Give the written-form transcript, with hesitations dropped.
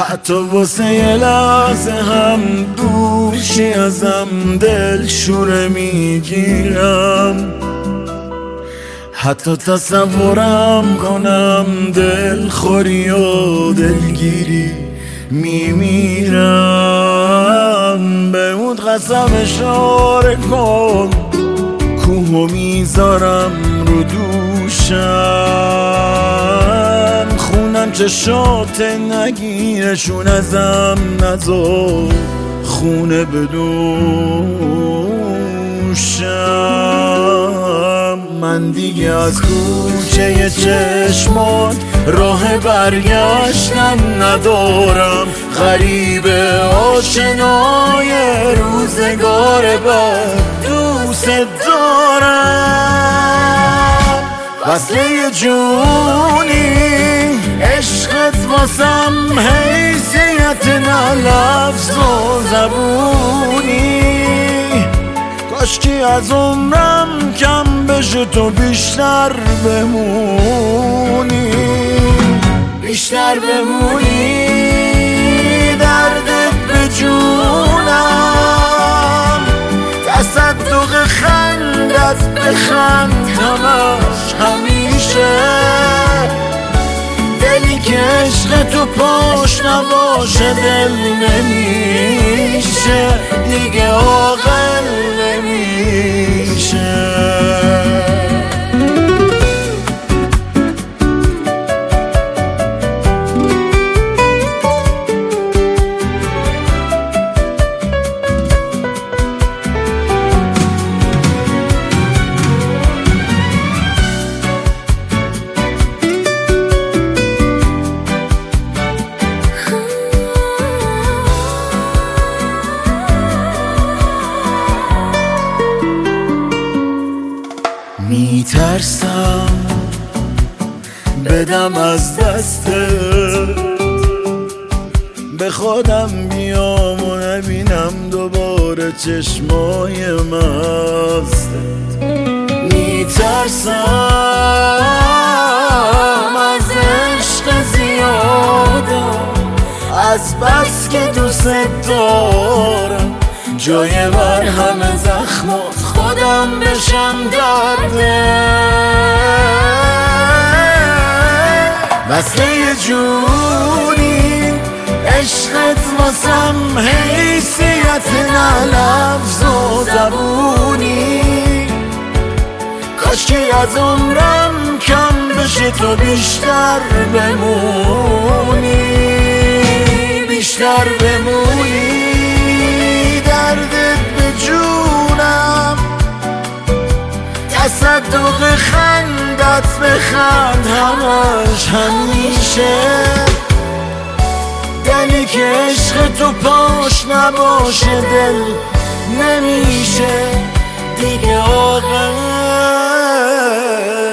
حتی واسه یه لحظه هم دوشی ازم دل شوره میگیرم، حتی تصورم کنم دلخوری و دلگیری میمیرم. بمود قسم اشاره کن، کوهو میذارم رو دوشم، خونم چشات نگیرشون ازم نذار خونه بدوشم. من دیگه از کوچه چشمان راه برگشتن ندارم، غریب آشنای روزگار بد دوست دارم. وصله یه جونی عشقت واسم حیثیت نه لفظ و زبونی، کاشکی از عمرم کم بشه تو بیشتر بمونی، بیشتر بمونی. دردت به جونم، تصدق خندت بخند همش همیشه، دلی که عشق تو پاش نباشه دل نمیشه، دیگه عاقل نمیشه. میترسم بدم از دستت، به خودم بیام و نبینم دوباره چشمای مستت. میترسم از عشق زیادم، از بس که دوست دارم جای مرهم زخمات خودم بشم درده. وصله یه جونی عشقت واسم حیثیت نه لفظ و زبونی، کاشکی از عمرم کم بشه تو بیشتر بمونی، بیشتر بمونی. دردت به جونم، تصدق خندت بخند همش همیشه، دلی که عشق تو پاش نباشه دل نمیشه، دیگه عاقل